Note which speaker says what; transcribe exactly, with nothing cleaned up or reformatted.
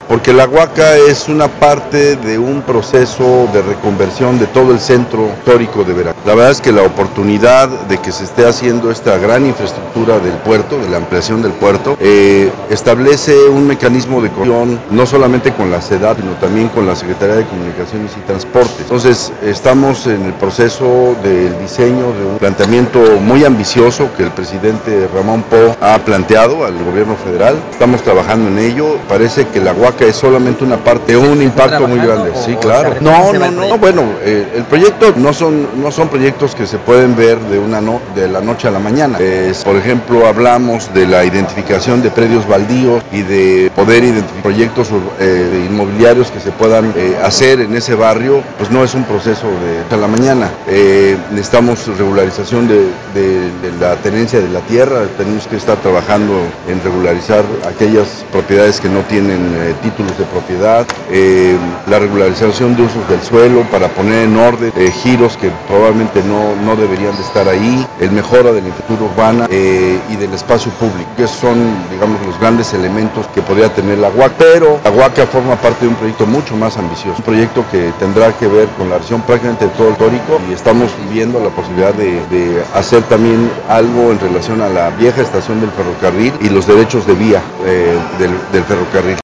Speaker 1: Porque la Huaca es una parte de un proceso de reconversión de todo el centro histórico de Veracruz. La verdad es que la oportunidad de que se esté haciendo esta gran infraestructura del puerto, de la ampliación del puerto, eh, establece un mecanismo de coordinación no solamente con la SEDATU, sino también con la Secretaría de Comunicaciones y Transporte. Entonces, estamos en el proceso del diseño de un planteamiento muy ambicioso que el presidente Ramón Pou ha planteado al gobierno federal. Estamos trabajando en ello. Parece que la Huaca es solamente una parte de un impacto muy grande. Sí, claro. No, no, no. Bueno, eh, el proyecto no son no son proyectos que se pueden ver de una no, de la noche a la mañana. Es, por ejemplo, hablamos de la identificación de predios baldíos y de poder identificar proyectos eh, inmobiliarios que se puedan eh, hacer en ese barrio. Pues no es un proceso de a la mañana. Eh, necesitamos regularización de, de, de la tenencia de la tierra. Tenemos que estar trabajando en regularizar aquellas propiedades que no tienen eh, títulos de propiedad, eh, la regularización de usos del suelo para poner en orden eh, giros que probablemente no, no deberían de estar ahí, el mejora de la infraestructura urbana eh, y del espacio público, que son, digamos, los grandes elementos que podría tener la Huaca, pero la Huaca forma parte de un proyecto mucho más ambicioso, un proyecto que tendrá que ver con la región prácticamente de todo el histórico, y estamos viendo la posibilidad de, de hacer también algo en relación a la vieja estación del ferrocarril y los derechos de vía eh, del, del ferrocarril.